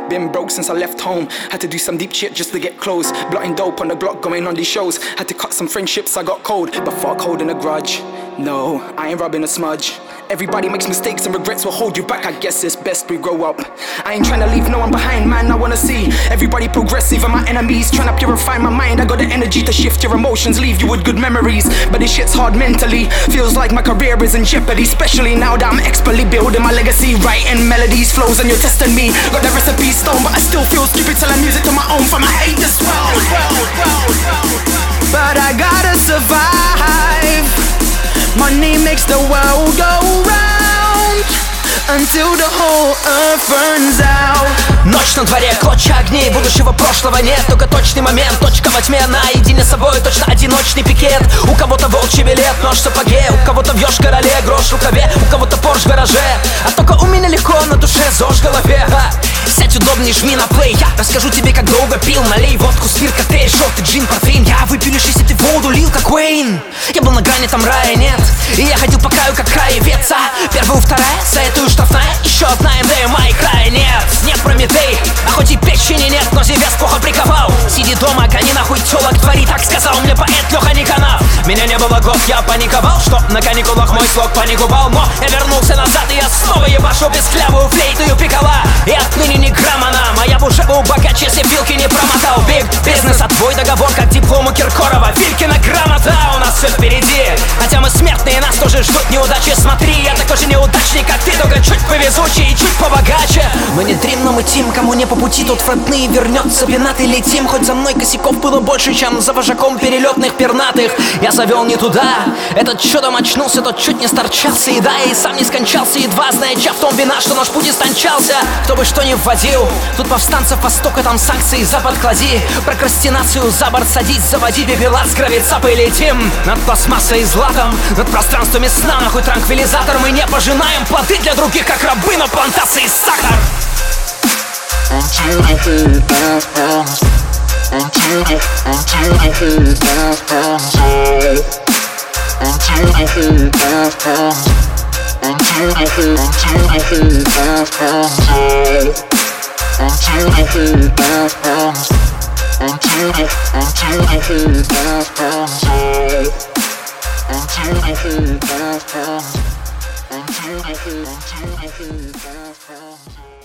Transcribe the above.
Been broke since I left home. Had to do some deep shit just to get close. Blotting dope on the block, going on these shows. Had to cut some friendships, I got cold. But fuck holding a grudge. No, I ain't rubbing a smudge. Everybody makes mistakes and regrets will hold you back. I guess it's best we grow up. I ain't trying to leave no one behind, man, I wanna see everybody progress, even my enemies. Trying to purify my mind, I got the energy to shift your emotions, leave you with good memories. But this shit's hard mentally, feels like my career is in jeopardy. Especially now that I'm expertly building my legacy, writing melodies, flows, and you're testing me. Got the recipe stone, but I still feel stupid telling music to my own fam. I hate this world. But I gotta survive. Money makes the world go round until the whole earth burns out. Ночь на дворе, клочья огней, будущего прошлого нет. Только точный момент, точка во тьме, наедине с собой, точно одиночный пикет. У кого-то волчий билет, нож в сапоге, у кого-то в ёж-короле, грош в рукаве, у кого-то порш в гараже. А только у меня легко на душе, ЗОЖ в голове. Сядь удобней, жми на плей, я расскажу тебе, как долго пил. Налей водку, спирт, коктейль, желтый джин, портвейн. Я выпил лишь, если ты воду лил, как Уэйн. Я был на грани, там рая нет, и я ходил по краю, как краевец. Первая, вторая, советую штрафная, еще одна МДМА и края нет. Нет Прометей, а хоть и печени нет, но зевес плохо приковал. Сиди дома, гони нахуй тёлок, твори, так сказал мне поэт Лёха Никонов. Меня не было год, я паниковал, что на каникулах мой слог паникубал. Но я вернулся назад, и я снова ебашу бесклявую флейту и пикала. И отныне ни грамма на моя уже был богаче, если вилки не промотал. Биг бизнес, а твой договор, как диплом у Киркорова. Вилькина грамота, у нас все впереди. Хотя мы смертные, нас тоже ждут неудачи. Смотри, я такой же неудачник, как ты, только чуть повезучий и чуть побогаче. Мы не дрим, но мы тим, кому не по пути, тот фронтный вернется. Пенаты летим, хоть за мной косяков было больше, чем за вожаком перелетных пернатых. Я завел не туда, этот чудом очнулся, тот чуть не сторчался. И да, я и сам не скончался, едва зная, чья в том вина, что наш путь истончался. Кто бы что ни вводил, тут повстанцев востока, там санкции, запад клади. Прокрастинацию за борт садить, заводи бибелат с гравицапой летим. Над пластмассой и златом, над пространствами сна, нахуй транквилизатор. Мы не пожинаем плоды для других, как рабы на плантации сахар. Until the whole earth burns, until the whole earth burns out. Until the whole earth burns, until the whole earth burns out. Until the whole earth burns, until the whole earth burns out. Until the whole earth burns, until the whole earth burns out.